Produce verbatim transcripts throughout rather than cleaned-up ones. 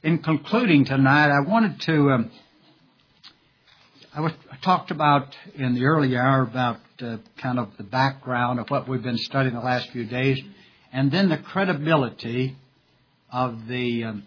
in concluding tonight, I wanted to, um, I, was, I talked about in the early hour about uh, kind of the background of what we've been studying the last few days, and then the credibility of the um,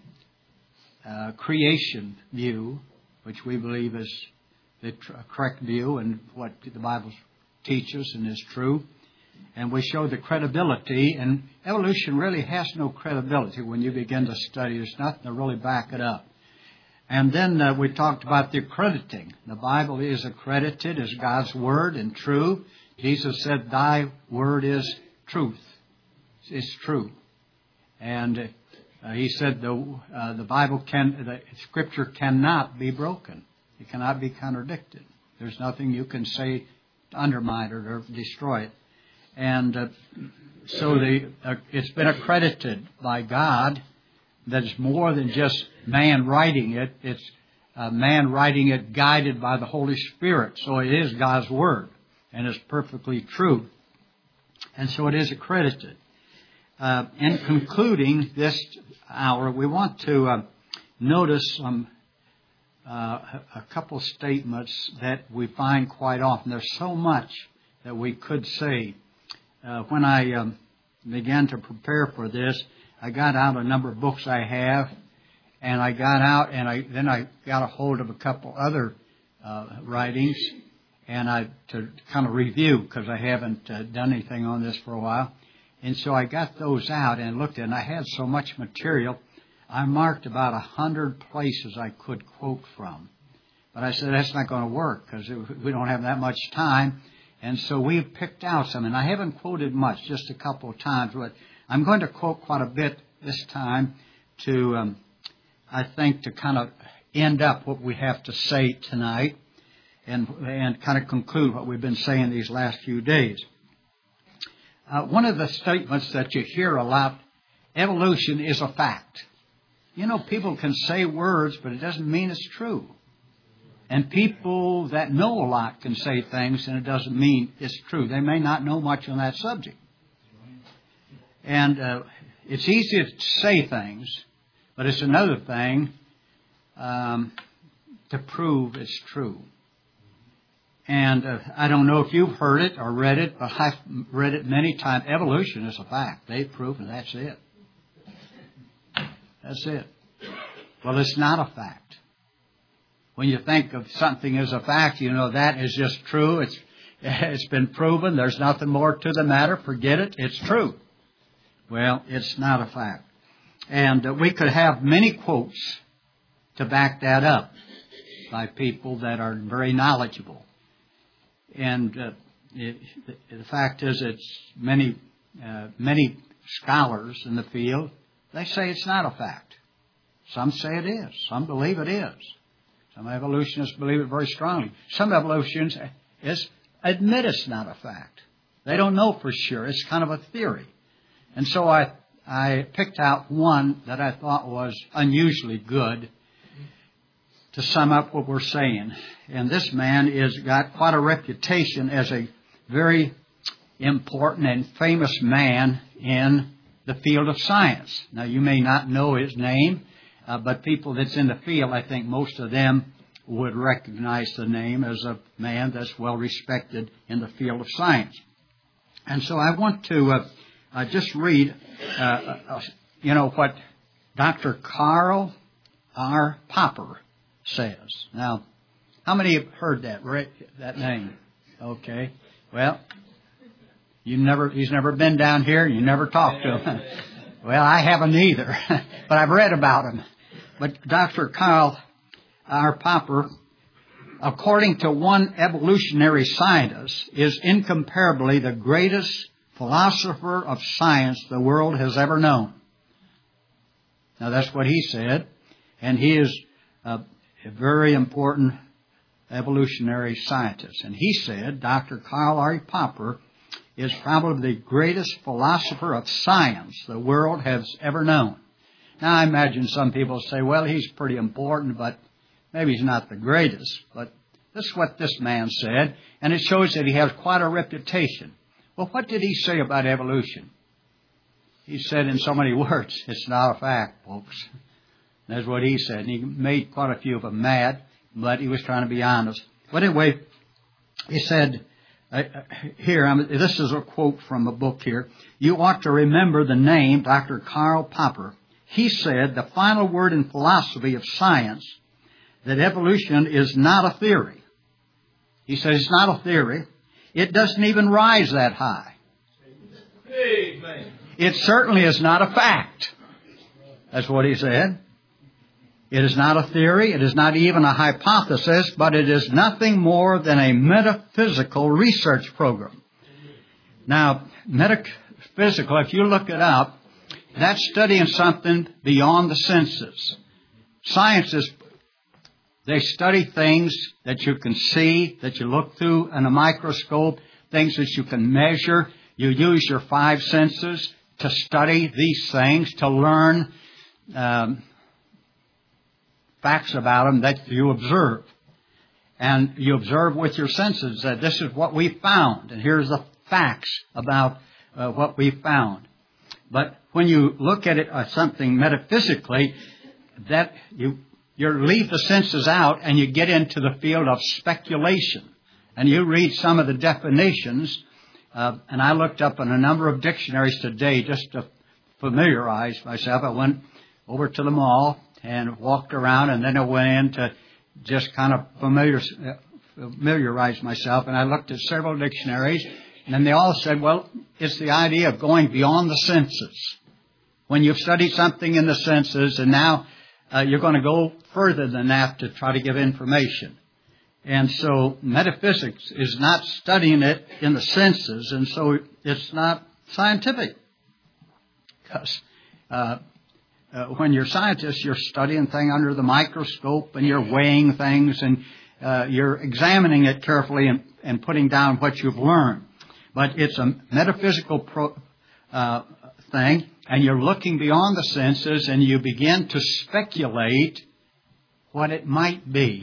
uh, creation view, which we believe is the tr- correct view and what the Bible teaches and is true. And we show the credibility, and evolution really has no credibility when you begin to study. There's nothing to really back it up. And then uh, we talked about the accrediting. The Bible is accredited as God's Word and true. Jesus said, "Thy Word is truth." It's true. And uh, He said the uh, the Bible can, the Scripture cannot be broken. It cannot be contradicted. There's nothing you can say to undermine it or destroy it. And uh, so the, uh, it's been accredited by God that it's more than just man writing it. It's uh, man writing it guided by the Holy Spirit. So it is God's Word, and it's perfectly true. And so it is accredited. Uh, in concluding this hour, we want to uh, notice some uh, a couple statements that we find quite often. There's so much that we could say. Uh, when I um, began to prepare for this, I got out a number of books I have, and I got out, and I then I got a hold of a couple other uh, writings, and I to kind of review because I haven't uh, done anything on this for a while, and so I got those out and looked at, and I had so much material, I marked about a hundred places I could quote from, but I said that's not going to work because we don't have that much time. And so we've picked out some, and I haven't quoted much, just a couple of times, but I'm going to quote quite a bit this time to, um, I think, to kind of end up what we have to say tonight and, and kind of conclude what we've been saying these last few days. Uh, one of the statements that you hear a lot, evolution is a fact. You know, people can say words, but it doesn't mean it's true. And people that know a lot can say things, and it doesn't mean it's true. They may not know much on that subject. And uh, it's easy to say things, but it's another thing um, to prove it's true. And uh, I don't know if you've heard it or read it, but I've read it many times. Evolution is a fact. They've proven that's it. That's it. Well, it's not a fact. When you think of something as a fact, you know that is just true. It's it's been proven. There's nothing more to the matter. Forget it. It's true. Well, it's not a fact. And uh, we could have many quotes to back that up by people that are very knowledgeable. And uh, it, the fact is, it's many uh, many scholars in the field, they say it's not a fact. Some say it is. Some believe it is. Some evolutionists believe it very strongly. Some evolutionists admit it's not a fact. They don't know for sure. It's kind of a theory. And so I I picked out one that I thought was unusually good to sum up what we're saying. And this man has got quite a reputation as a very important and famous man in the field of science. Now, you may not know his name. Uh, but people that's in the field, I think most of them would recognize the name as a man that's well respected in the field of science. And so I want to uh, uh, just read, uh, uh, you know, what Doctor Karl R. Popper says. Now, how many have heard that, right, that name? Okay. Well, you never, he's never been down here. You never talked to him. Well, I haven't either, but I've read about him. But Doctor Karl R. Popper, according to one evolutionary scientist, is incomparably the greatest philosopher of science the world has ever known. Now, that's what he said. And he is a, a very important evolutionary scientist. And he said, Doctor Karl R. Popper is probably the greatest philosopher of science the world has ever known. Now, I imagine some people say, well, he's pretty important, but maybe he's not the greatest. But this is what this man said, and it shows that he has quite a reputation. Well, what did he say about evolution? He said in so many words, it's not a fact, folks. That's what he said. And he made quite a few of them mad, but he was trying to be honest. But anyway, he said, uh, here, I'm, this is a quote from a book here. You ought to remember the name Doctor Karl Popper. He said, the final word in philosophy of science, that evolution is not a theory. He says it's not a theory. It doesn't even rise that high. Amen. It certainly is not a fact. That's what he said. It is not a theory. It is not even a hypothesis, but it is nothing more than a metaphysical research program. Now, metaphysical, if you look it up, that's studying something beyond the senses. Scientists, they study things that you can see, that you look through in a microscope, things that you can measure. You use your five senses to study these things, to learn um, facts about them that you observe. And you observe with your senses that this is what we found, and here's the facts about uh, what we found. But when you look at it, uh, something metaphysically, that you you leave the senses out and you get into the field of speculation. And you read some of the definitions, uh, and I looked up in a number of dictionaries today just to familiarize myself. I went over to the mall and walked around, and then I went in to just kind of familiar, uh, familiarize myself. And I looked at several dictionaries, and they all said, well, it's the idea of going beyond the senses. When you've studied something in the senses, and now uh, you're going to go further than that to try to give information. And so metaphysics is not studying it in the senses, and so it's not scientific. Because uh, uh, when you're scientists, you're studying things under the microscope, and you're weighing things, and uh, you're examining it carefully and, and putting down what you've learned. But it's a metaphysical pro, uh, thing, and you're looking beyond the senses, and you begin to speculate what it might be.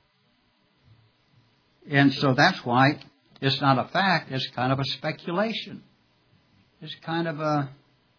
And so that's why it's not a fact, it's kind of a speculation. It's kind of a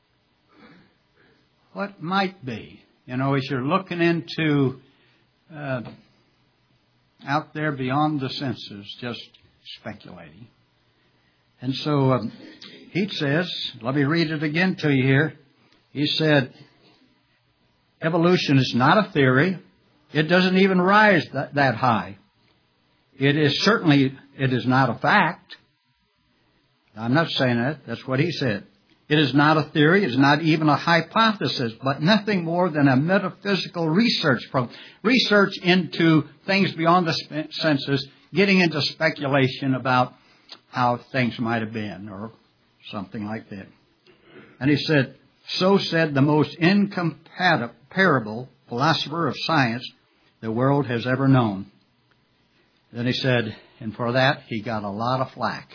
what might be. You know, as you're looking into uh, out there beyond the senses, just speculating. And so um, he says, let me read it again to you here. He said, evolution is not a theory. It doesn't even rise that, that high. It is certainly, it is not a fact. I'm not saying that. That's what he said. It is not a theory. It is not even a hypothesis, but nothing more than a metaphysical research program. Research into things beyond the senses, getting into speculation about how things might have been or something like that. And he said, so said the most incomparable philosopher of science the world has ever known. Then he said, and for that he got a lot of flack.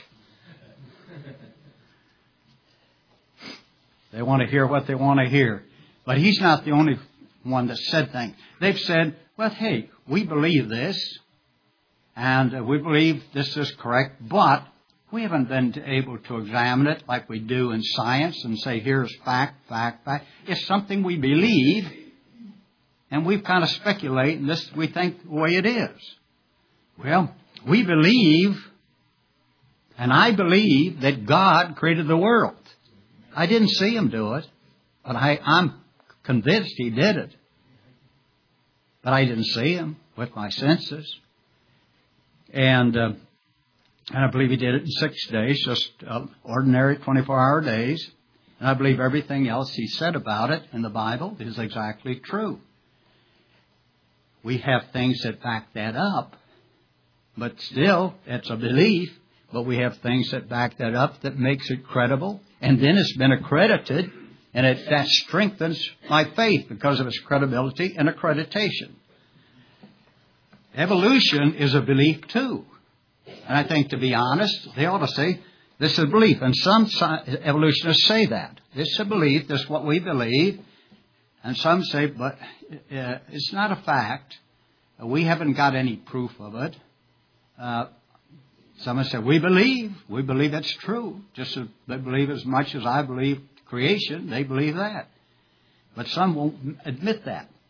They want to hear what they want to hear. But he's not the only one that said things. They've said, well, hey, we believe this, and uh, we believe this is correct, but we haven't been able to examine it like we do in science and say, here's fact, fact, fact. It's something we believe, and we kind of speculate, and this we think the way it is. Well, we believe, and I believe that God created the world. I didn't see him do it, but I, I'm convinced he did it. But I didn't see him with my senses. And, uh, and I believe he did it in six days, just uh, ordinary twenty-four hour days. And I believe everything else he said about it in the Bible is exactly true. We have things that back that up. But still, it's a belief. But we have things that back that up that makes it credible. And then it's been accredited. And it, that strengthens my faith because of its credibility and accreditation. Evolution is a belief too. And I think, to be honest, they ought to say, this is a belief. And some evolutionists say that. This is a belief. This is what we believe. And some say, but uh, it's not a fact. We haven't got any proof of it. Uh, some have said, we believe. We believe it's true. Just as they believe as much as I believe creation, they believe that. But some won't admit that.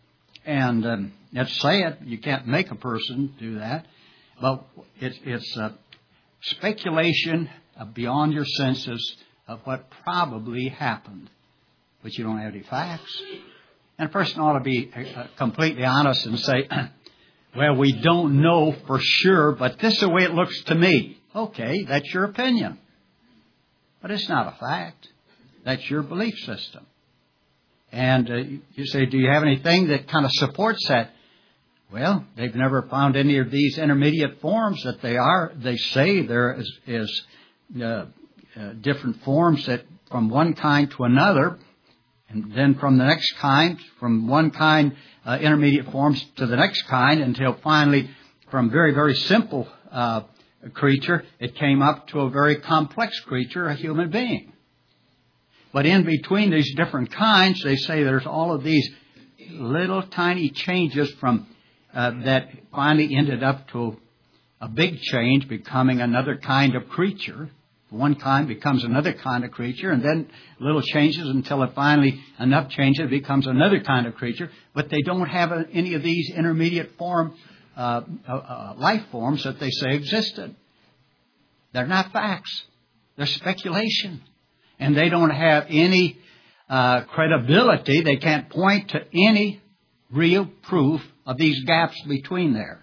And um, it's sad. You can't make a person do that. But it, it's uh, speculation beyond your senses of what probably happened. But you don't have any facts. And a person ought to be uh, completely honest and say, well, we don't know for sure, but this is the way it looks to me. Okay, that's your opinion. But it's not a fact. That's your belief system. And uh, you say, do you have anything that kind of supports that? Well, they've never found any of these intermediate forms that they are. They say there is, is uh, uh, different forms that from one kind to another, and then from the next kind, from one kind, uh, intermediate forms to the next kind, until finally, from very, very simple uh, creature, it came up to a very complex creature, a human being. But in between these different kinds, they say there's all of these little tiny changes from uh, that finally ended up to a big change, becoming another kind of creature. One kind becomes another kind of creature, and then little changes until it finally, enough changes, becomes another kind of creature. But they don't have any of these intermediate form uh, uh, life forms that they say existed. They're not facts. They're speculation. And they don't have any uh, credibility. They can't point to any real proof of these gaps between there.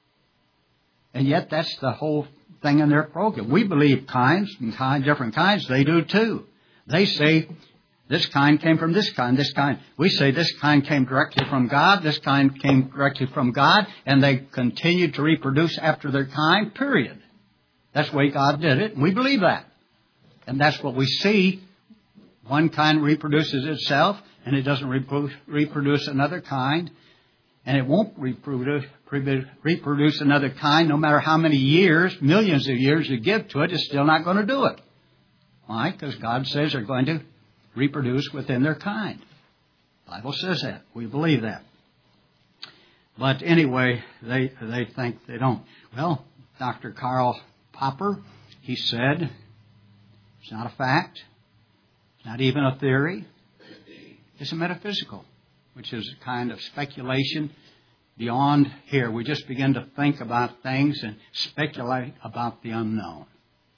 And yet that's the whole thing in their program. We believe kinds and kind, different kinds. They do too. They say this kind came from this kind, this kind. We say this kind came directly from God, this kind came directly from God, and they continue to reproduce after their kind, period. That's the way God did it, and we believe that. And that's what we see. One kind reproduces itself, and it doesn't reproduce another kind. And it won't reproduce, reproduce another kind no matter how many years, millions of years you give to it, it's still not going to do it. Why? Because God says they're going to reproduce within their kind. The Bible says that. We believe that. But anyway, they, they think they don't. Well, Doctor Karl Popper, he said, it's not a fact. It's not even a theory. It's a metaphysical, which is a kind of speculation beyond here. We just begin to think about things and speculate about the unknown.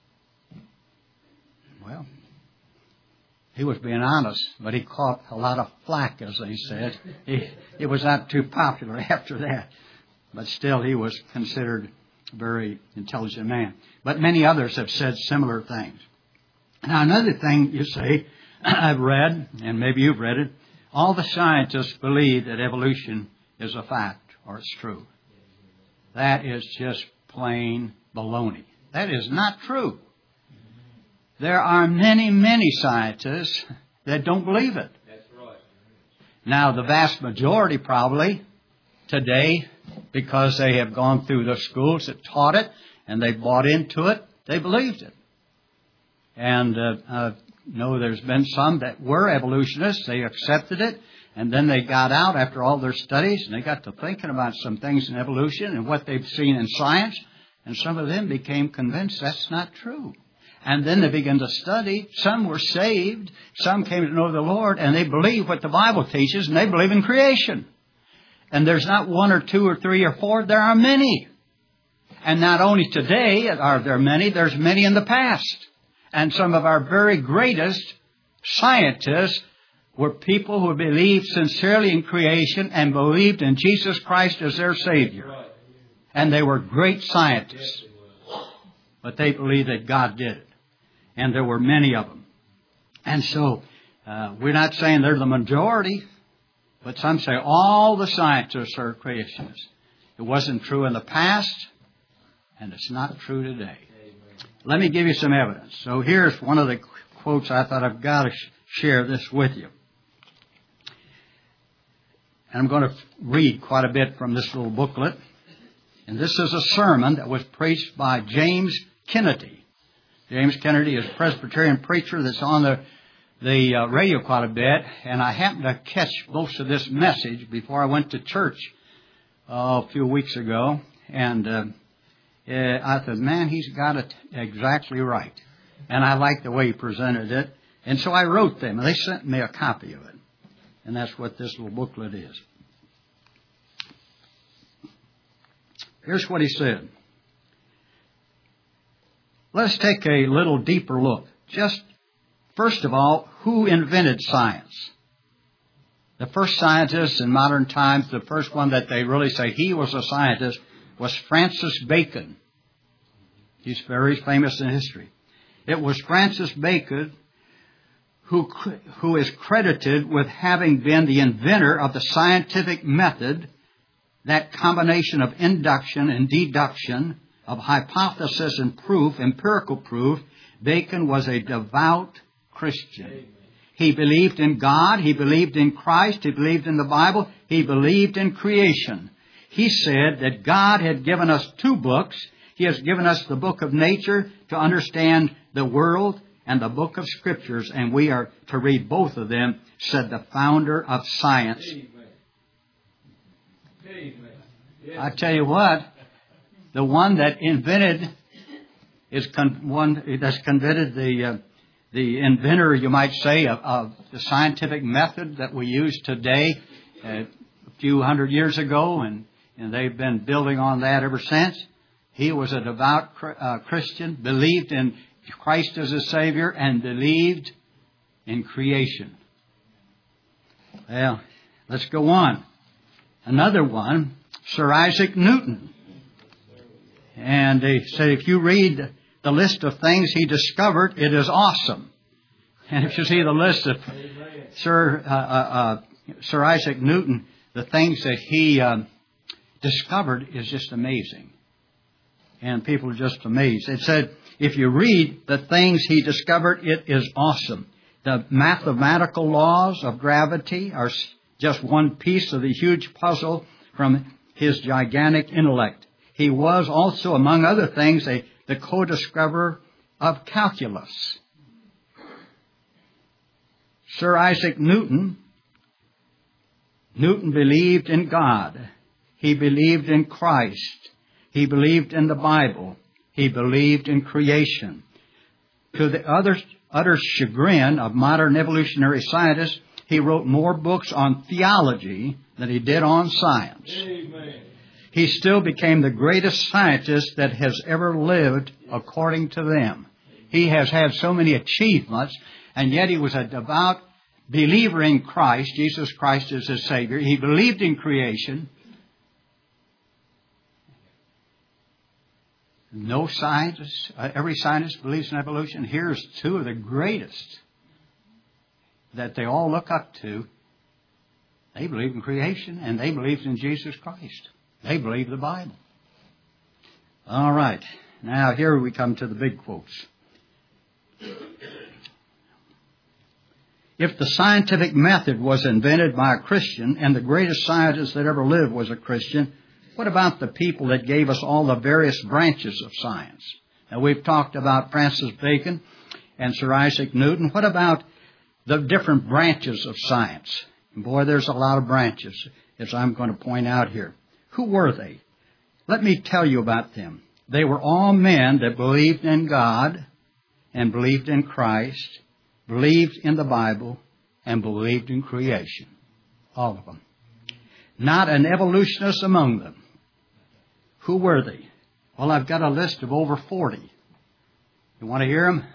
Well, he was being honest, but he caught a lot of flack, as they said. He, it was not too popular after that. But still, he was considered a very intelligent man. But many others have said similar things. Now, another thing you say, I've read, and maybe you've read it, all the scientists believe that evolution is a fact or it's true. That is just plain baloney. That is not true. There are many, many scientists that don't believe it. That's right. Now, the vast majority probably today, because they have gone through the schools that taught it and they bought into it, they believed it. And uh, uh, know there's been some that were evolutionists. They accepted it, and then they got out after all their studies, and they got to thinking about some things in evolution and what they've seen in science, and some of them became convinced that's not true. And then they began to study. Some were saved. Some came to know the Lord, and they believe what the Bible teaches, and they believe in creation. And there's not one or two or three or four. There are many. And not only today are there many, there's many in the past. And some of our very greatest scientists were people who believed sincerely in creation and believed in Jesus Christ as their Savior. And they were great scientists. But they believed that God did it. And there were many of them. And so, uh, we're not saying they're the majority, but some say all the scientists are creationists. It wasn't true in the past, and it's not true today. Let me give you some evidence. So here's one of the quotes I thought I've got to sh- share this with you. And I'm going to read quite a bit from this little booklet. And this is a sermon that was preached by James Kennedy. James Kennedy is a Presbyterian preacher that's on the, the uh, radio quite a bit. And I happened to catch most of this message before I went to church uh, a few weeks ago. And uh, Uh, I thought, man, he's got it exactly right. And I liked the way he presented it. And so I wrote them, and they sent me a copy of it. And that's what this little booklet is. Here's what he said. Let's take a little deeper look. Just, first of all, who invented science? The first scientist in modern times, the first one that they really say he was a scientist, was Francis Bacon. He's very famous in history. It was Francis Bacon who, who is credited with having been the inventor of the scientific method, that combination of induction and deduction, of hypothesis and proof, empirical proof. Bacon was a devout Christian. He believed in God. He believed in Christ. He believed in the Bible. He believed in creation. He said that God had given us two books. He has given us the book of nature to understand the world and the book of Scriptures, and we are to read both of them, said the founder of science. Amen. Amen. Yes. I tell you what, the one that invented is con- one that's invented the uh, the inventor, you might say, of, of the scientific method that we use today, uh, a few hundred years ago, and, and they've been building on that ever since. He was a devout uh, Christian, believed in Christ as a Savior, and believed in creation. Well, let's go on. Another one, Sir Isaac Newton. And they said if you read the list of things he discovered, it is awesome. And if you see the list of Sir uh, uh, Sir Isaac Newton, the things that he uh, discovered is just amazing. And people are just amazed. It said, if you read the things he discovered, it is awesome. The mathematical laws of gravity are just one piece of the huge puzzle from his gigantic intellect. He was also, among other things, a, the co-discoverer of calculus. Sir Isaac Newton, Newton believed in God. He believed in Christ. He believed in the Bible. He believed in creation. To the other, utter chagrin of modern evolutionary scientists, he wrote more books on theology than he did on science. Amen. He still became the greatest scientist that has ever lived according to them. He has had so many achievements, and yet he was a devout believer in Christ. Jesus Christ is his Savior. He believed in creation. No scientist, uh, every scientist believes in evolution. Here's two of the greatest that they all look up to. They believe in creation, and they believed in Jesus Christ. They believe the Bible. All right. Now here we come to the big quotes. If the scientific method was invented by a Christian, and the greatest scientist that ever lived was a Christian, what about the people that gave us all the various branches of science? Now, we've talked about Francis Bacon and Sir Isaac Newton. What about the different branches of science? Boy, there's a lot of branches, as I'm going to point out here. Who were they? Let me tell you about them. They were all men that believed in God and believed in Christ, believed in the Bible, and believed in creation. All of them. Not an evolutionist among them. Who were they? Well, I've got a list of over forty. You want to hear them?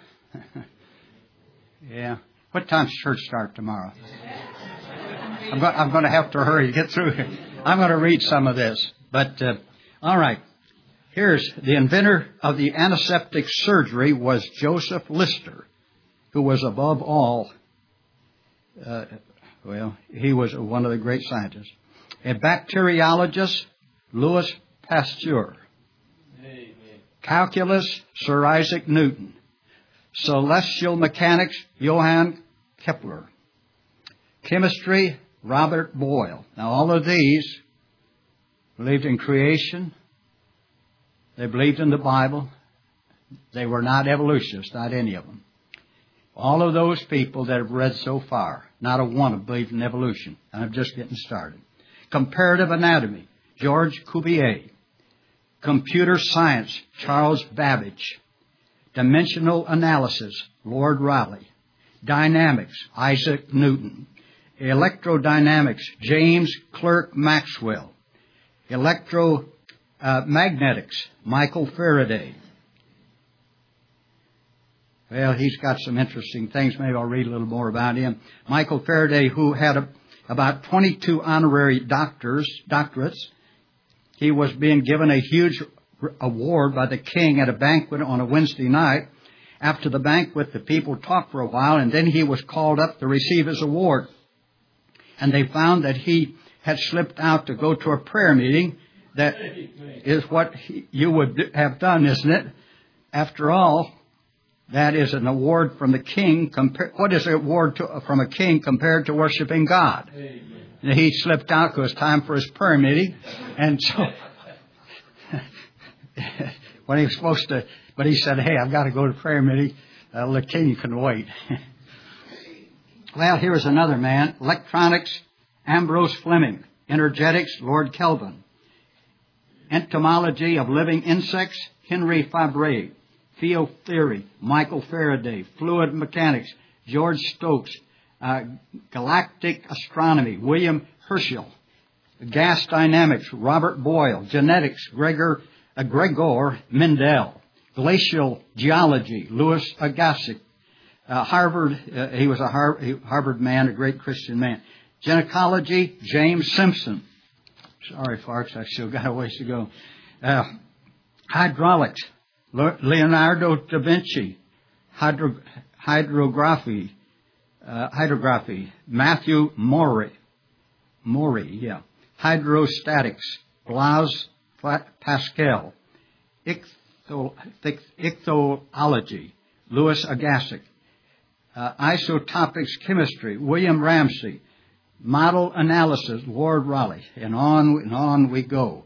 Yeah. What time's church start tomorrow? I'm, go- I'm going to have to hurry to get through here. I'm going to read some of this. But, uh, all right. Here's the inventor of the antiseptic surgery was Joseph Lister, who was above all, uh, well, he was one of the great scientists. A bacteriologist, Louis Pasteur. Amen. Calculus, Sir Isaac Newton. Celestial mechanics, Johann Kepler. Chemistry, Robert Boyle. Now, all of these believed in creation. They believed in the Bible. They were not evolutionists, not any of them. All of those people that have read so far, not a one have believed in evolution. And I'm just getting started. Comparative anatomy, George Cuvier. Computer science, Charles Babbage. Dimensional analysis, Lord Rayleigh. Dynamics, Isaac Newton. Electrodynamics, James Clerk Maxwell. Electro Uh, magnetics, Michael Faraday. Well, he's got some interesting things. Maybe I'll read a little more about him. Michael Faraday, who had a, about twenty-two honorary doctors, doctorates. He was being given a huge award by the king at a banquet on a Wednesday night. After the banquet, the people talked for a while, and then he was called up to receive his award. And they found that he had slipped out to go to a prayer meeting. That is what he, you would have done, isn't it? After all, that is an award from the king. Compa- what is an award to, from a king compared to worshiping God? And he slipped out because it was time for his prayer meeting. And so, when he was supposed to, but he said, hey, I've got to go to prayer meeting. Uh, the king can wait. Well, here's another man. Electronics, Ambrose Fleming. Energetics, Lord Kelvin. Entomology of living insects, Henry Fabre. Field theory, Michael Faraday. Fluid mechanics, George Stokes. Uh, galactic astronomy, William Herschel. Gas dynamics, Robert Boyle. Genetics, Gregor, uh, Gregor Mendel. Glacial geology, Louis Agassiz. Uh, Harvard, uh, he was a Har- Harvard man, a great Christian man. Gynecology, James Simpson. Sorry, folks, I still got a ways to go. Uh, hydraulics, Leonardo da Vinci. Hydro- hydrography, uh, hydrography, Matthew Maury. Maury, yeah. Hydrostatics, Blaise Pascal. Ichtho- Ichthyology, Louis Agassiz. Uh, isotopics chemistry, William Ramsey. Model analysis, Lord Raleigh. And on and on we go.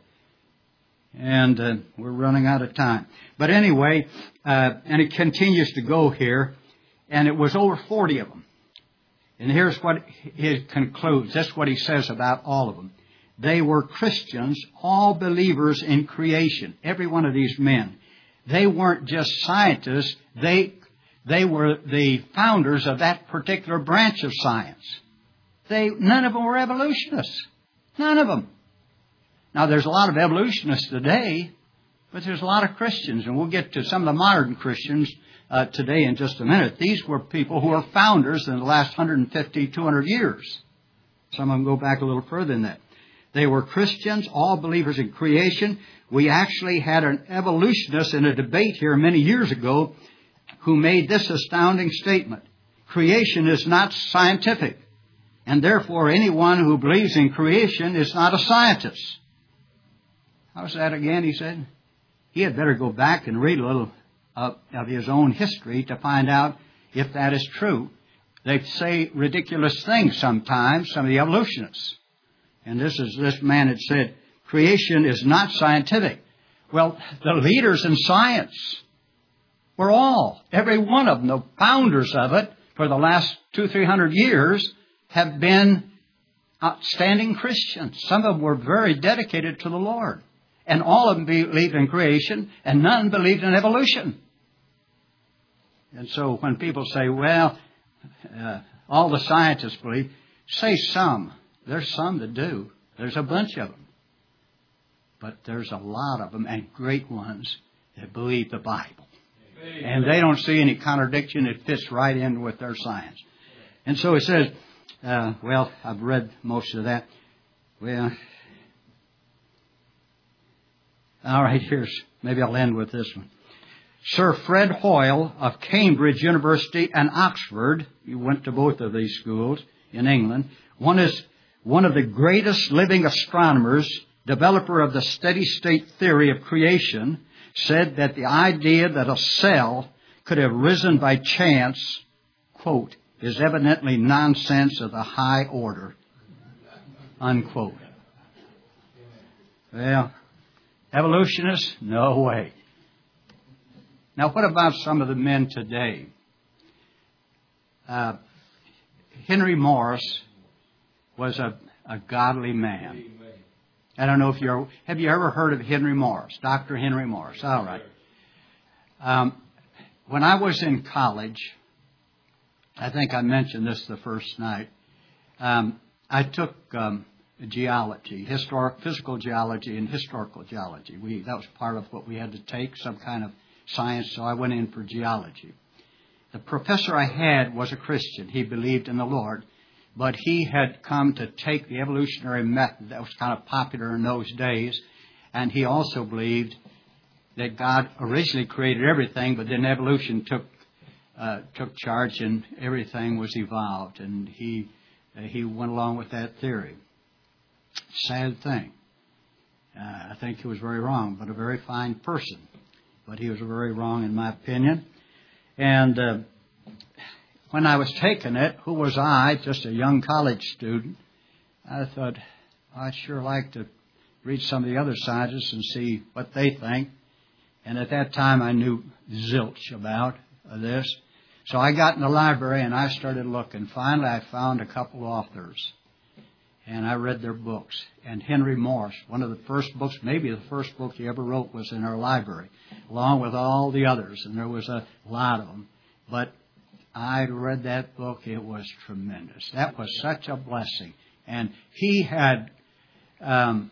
And uh, we're running out of time. But anyway, uh, and it continues to go here. And it was over forty of them. And here's what he concludes. That's what he says about all of them. They were Christians, all believers in creation. Every one of these men. They weren't just scientists. They They were the founders of that particular branch of science. They, none of them were evolutionists. None of them. Now, there's a lot of evolutionists today, but there's a lot of Christians, and we'll get to some of the modern Christians uh, today in just a minute. These were people who were founders in the last one hundred fifty, two hundred years. Some of them go back a little further than that. They were Christians, all believers in creation. We actually had an evolutionist in a debate here many years ago who made this astounding statement. Creation is not scientific, and therefore anyone who believes in creation is not a scientist. How's that again, he said? He had better go back and read a little uh, of his own history to find out if that is true. They say ridiculous things sometimes, some of the evolutionists. And this is this man had said, creation is not scientific. Well, the leaders in science were all, every one of them, the founders of it for the last two, three hundred years have been outstanding Christians. Some of them were very dedicated to the Lord. And all of them believed in creation, and none believed in evolution. And so when people say, well, uh, all the scientists believe, say some. There's some that do. There's a bunch of them. But there's a lot of them, and great ones, that believe the Bible. And they don't see any contradiction. It fits right in with their science. And so it says, uh, well, I've read most of that. Well, all right, here's, maybe I'll end with this one. Sir Fred Hoyle of Cambridge University and Oxford, you went to both of these schools in England, one is one of the greatest living astronomers, developer of the steady-state theory of creation, said that the idea that a cell could have risen by chance, quote, is evidently nonsense of the high order, unquote. Well, evolutionists? No way. Now, what about some of the men today? Uh, Henry Morris was a, a godly man. I don't know if you're, have you ever heard of Henry Morris, Doctor Henry Morris? All right. Um, when I was in college, I think I mentioned this the first night, um, I took um, geology, historic, physical geology and historical geology. We, that was part of what we had to take, some kind of science, so I went in for geology. The professor I had was a Christian. He believed in the Lord, but he had come to take the evolutionary method that was kind of popular in those days, and he also believed that God originally created everything, but then evolution took uh, took charge and everything was evolved, and he uh, he went along with that theory. Sad thing. Uh, I think he was very wrong, but a very fine person. But he was very wrong in my opinion. And uh, when I was taking it, who was I, just a young college student, I thought, I'd sure like to read some of the other scientists and see what they think. And at that time, I knew zilch about this. So I got in the library and I started looking. Finally, I found a couple authors. And I read their books. And Henry Morse, one of the first books, maybe the first book he ever wrote, was in our library, along with all the others. And there was a lot of them. But I read that book. It was tremendous. That was such a blessing. And he had, um,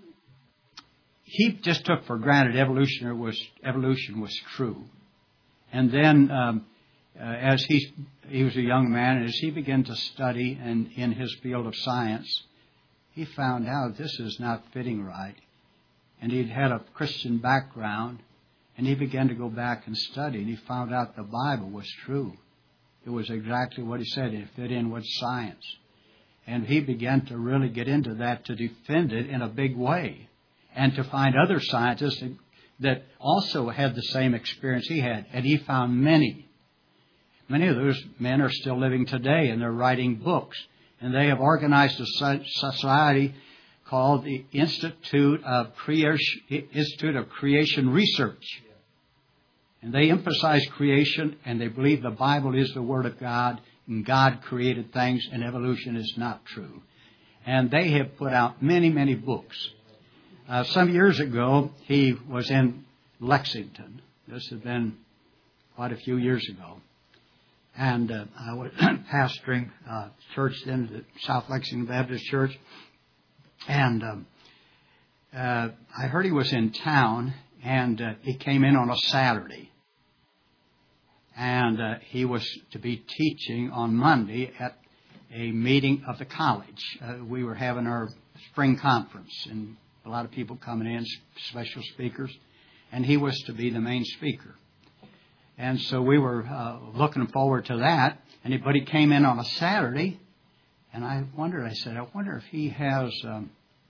he just took for granted evolution was, evolution was true. And then, um, uh, as he, he was a young man, and as he began to study and in his field of science, he found out this is not fitting right. And he'd had a Christian background, and he began to go back and study, and he found out the Bible was true. It was exactly what he said. It fit in with science. And he began to really get into that, to defend it in a big way, and to find other scientists that, that also had the same experience he had. And he found many. Many of those men are still living today, and they're writing books. And they have organized a society called the Institute of Creation, Institute of Creation Research. And they emphasize creation, and they believe the Bible is the Word of God, and God created things, and evolution is not true. And they have put out many, many books. Uh, some years ago, he was in Lexington. This had been quite a few years ago. And uh, I was pastoring a church then, the South Lexington Baptist Church. And um, uh, I heard he was in town, and uh, he came in on a Saturday. And uh, he was to be teaching on Monday at a meeting of the college. Uh, we were having our spring conference, and a lot of people coming in, special speakers. And he was to be the main speaker. And so we were uh, looking forward to that. And he, but he came in on a Saturday, and I wondered, I said, I wonder if he has um,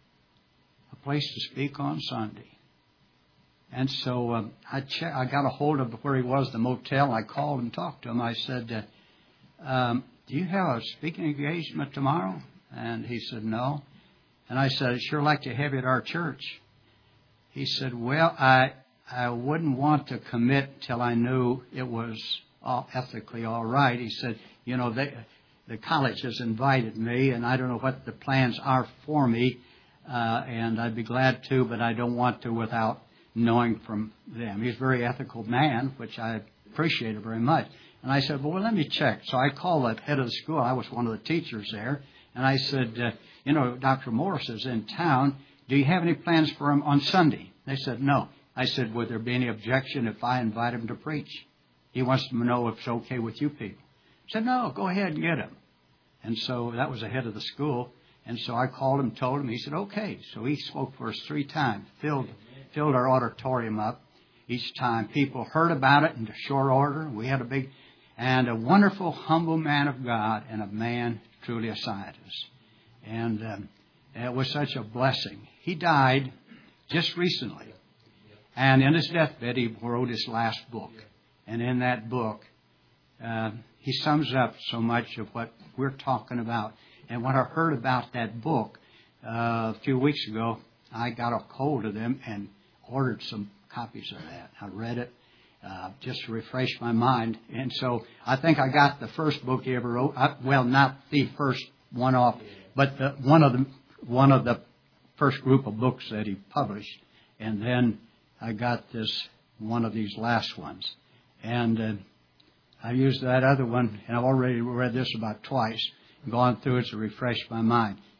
a place to speak on Sunday. And so um, I, che- I got a hold of where he was, the motel. I called and talked to him. I said, uh, um, do you have a speaking engagement tomorrow? And he said, no. And I said, I'd sure like to have you at our church. He said, well, I... I wouldn't want to commit till I knew it was all ethically all right. He said, you know, they, the college has invited me, and I don't know what the plans are for me, uh, and I'd be glad to, but I don't want to without knowing from them. He's a very ethical man, which I appreciated very much. And I said, well, let me check. So I called the head of the school. I was one of the teachers there. And I said, uh, you know, Doctor Morris is in town. Do you have any plans for him on Sunday? They said, no. I said, would there be any objection if I invite him to preach? He wants to know if it's okay with you people. I said, no, go ahead and get him. And so that was the head of the school. And so I called him, told him. He said, okay. So he spoke for us three times, filled, filled our auditorium up each time. People heard about it in short order. We had a big, and a wonderful, humble man of God, and a man truly a scientist. And um, it was such a blessing. He died just recently. And in his deathbed, he wrote his last book. And in that book, uh, he sums up so much of what we're talking about. And when I heard about that book uh, a few weeks ago, I got a hold of them and ordered some copies of that. I read it uh, just to refresh my mind. And so I think I got the first book he ever wrote. I, well, not the first one off, but the, one of the one of the first group of books that he published. And then I got this, one of these last ones. And uh, I used that other one, and I've already read this about twice, gone through it to refresh my mind.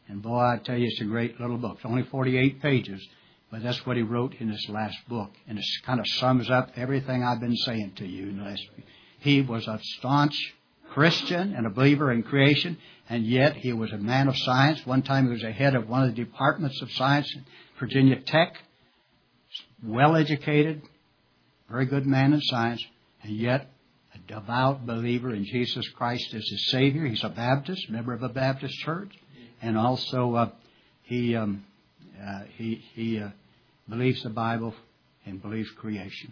And boy, I tell you, it's a great little book. It's only forty-eight pages, but that's what he wrote in his last book. And it kind of sums up everything I've been saying to you in the last week. He was a staunch Christian and a believer in creation, and yet he was a man of science. One time he was the head of one of the departments of science at Virginia Tech. Well-educated, very good man in science, and yet a devout believer in Jesus Christ as his Savior. He's a Baptist, member of a Baptist church, and also uh, he um, uh, he he uh, believes the Bible and believes creation.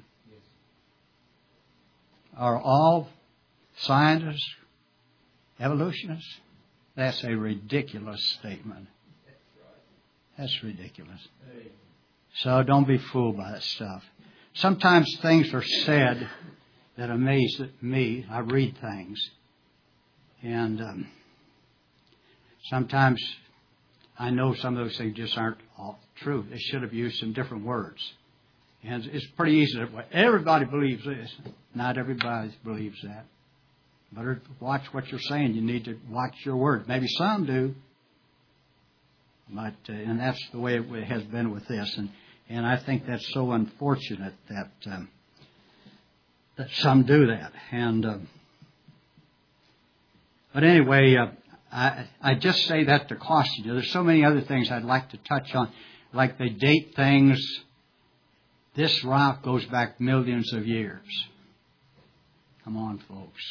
Are all scientists evolutionists? That's a ridiculous statement. That's ridiculous. So don't be fooled by that stuff. Sometimes things are said that amaze me. I read things. And um, sometimes I know some of those things just aren't all true. They should have used some different words. And it's pretty easy to, everybody believes this. Not everybody believes that. Better watch what you're saying. You need to watch your words. Maybe some do. But, uh, and that's the way it has been with this. And, and I think that's so unfortunate that, um, that some do that. And, um, but anyway, uh, I, I just say that to caution you. There's so many other things I'd like to touch on. Like they date things. This rock goes back millions of years. Come on, folks.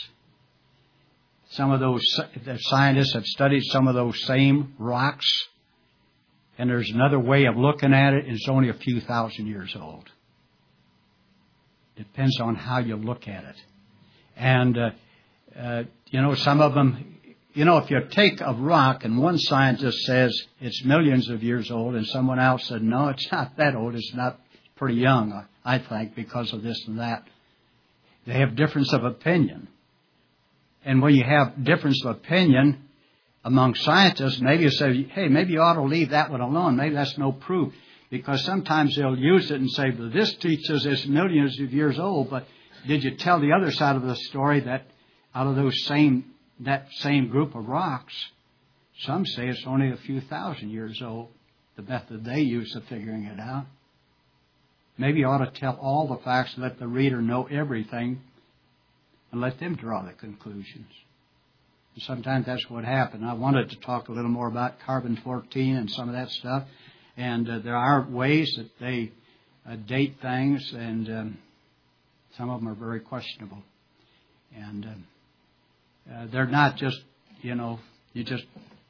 Some of those the scientists have studied some of those same rocks, and there's another way of looking at it, and it's only a few thousand years old. Depends on how you look at it. And, uh, uh, you know, some of them, you know, if you take a rock and one scientist says it's millions of years old, and someone else said, no, it's not that old, it's not pretty young, I think, because of this and that. They have difference of opinion. And when you have difference of opinion among scientists, maybe you say, hey, maybe you ought to leave that one alone. Maybe that's no proof. Because sometimes they'll use it and say, well, this teaches it's millions of years old, but did you tell the other side of the story that out of those same, that same group of rocks, some say it's only a few thousand years old, the method they use of figuring it out. Maybe you ought to tell all the facts, let the reader know everything, and let them draw the conclusions. And sometimes that's what happened. I wanted to talk a little more about carbon fourteen and some of that stuff. And uh, there are ways that they uh, date things, and um, some of them are very questionable. And um, uh, they're not just, you know, you just,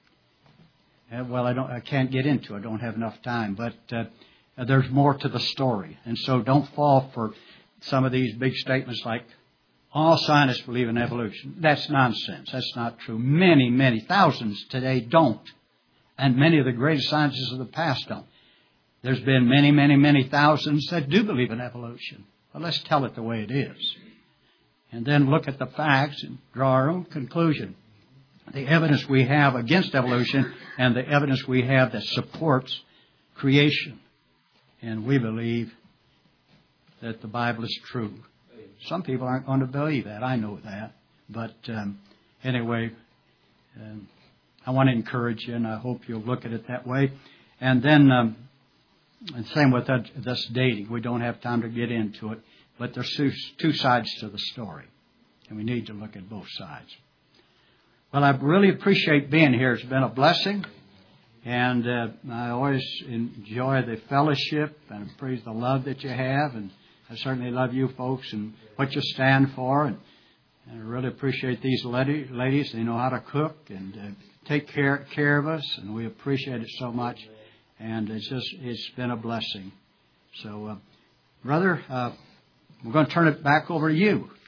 uh, well, I don't, I can't get into it. I don't have enough time. But uh, there's more to the story. And so don't fall for some of these big statements like, all scientists believe in evolution. That's nonsense. That's not true. Many, many thousands today don't. And many of the greatest scientists of the past don't. There's been many, many, many thousands that do believe in evolution. Well, let's tell it the way it is. And then look at the facts and draw our own conclusion. The evidence we have against evolution and the evidence we have that supports creation. And we believe that the Bible is true. Some people aren't going to believe that. I know that. But um, anyway, um, I want to encourage you, and I hope you'll look at it that way. And then, um, and same with that, this dating. We don't have time to get into it. But there's two, two sides to the story. And we need to look at both sides. Well, I really appreciate being here. It's been a blessing. And uh, I always enjoy the fellowship and praise the love that you have. And I certainly love you folks and what you stand for. And, and I really appreciate these ladies. They know how to cook and uh, take care, care of us. And we appreciate it so much. And it's just, it's been a blessing. So, uh, brother, uh, we're going to turn it back over to you.